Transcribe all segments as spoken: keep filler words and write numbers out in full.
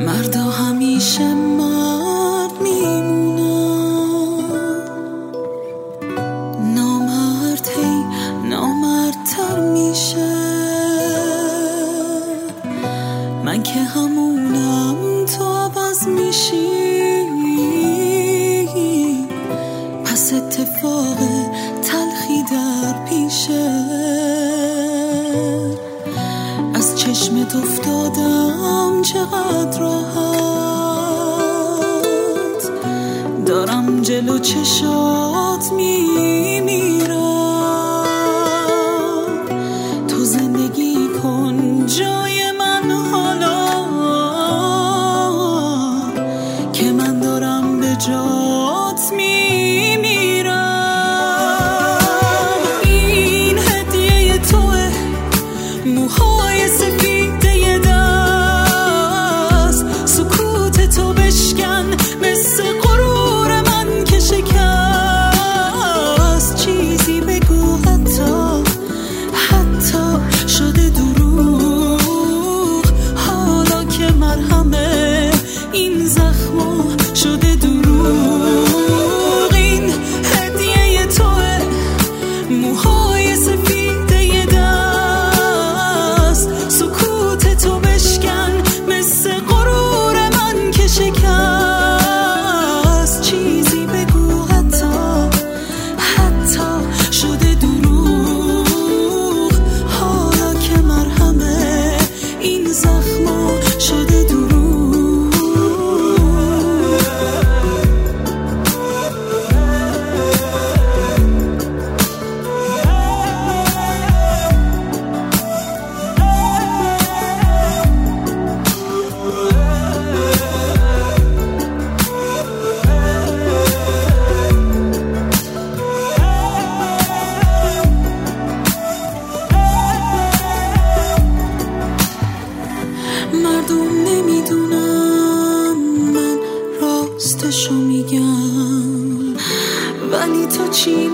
مردا همیشه مرد میمونن، نامرد هی نامردتر میشه. من که همونم تو عوض میشی، پس اتفاق تلخی در پیشه. از چشمت افتادم چقدر راحت، دارم جلو چشات میمیرم. تو زندگی کن جای من حالا که من دارم به جات میمیرم. این هدیه توه، موهای سفیده یه دست، سکوت تو بشکن مثل غرور من که شکست. چیزی بگو حتی حتی شده دروغ، حالا که مرهمه این زخما شده دروغ. این هدیه توه، موهای سفیده یه دست، سکوت تو بشکن مثل غرور من که شکست. چیزی بگو حتی حتی شده دروغ، حالا که مرهمه این زخما شده دروغ. مردم نمیدونم من راستشو میگم، ولی تو چی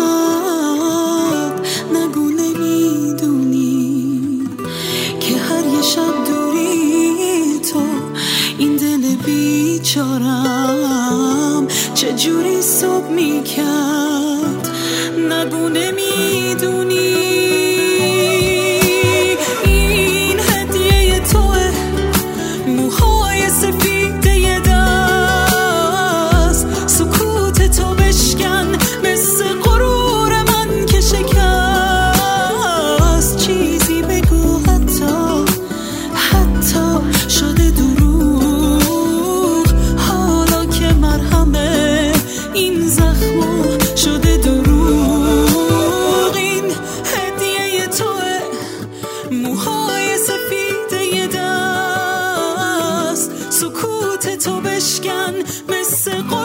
نامد نگو نمیدونی که هر یه شب دوری تو این دل بیچارم چجوری صبح میکرد. نگو نمیدونی. موهای سفیده یه دست، سکوت تو بشکن مثل غرور من که شکست. چیزی بگو حتی حتی شده دروغ، حالا که مرهمه این زخما شده دروغ. این هدیه توه، موهای سفیده یه دست، سکوت تو بشکن مثل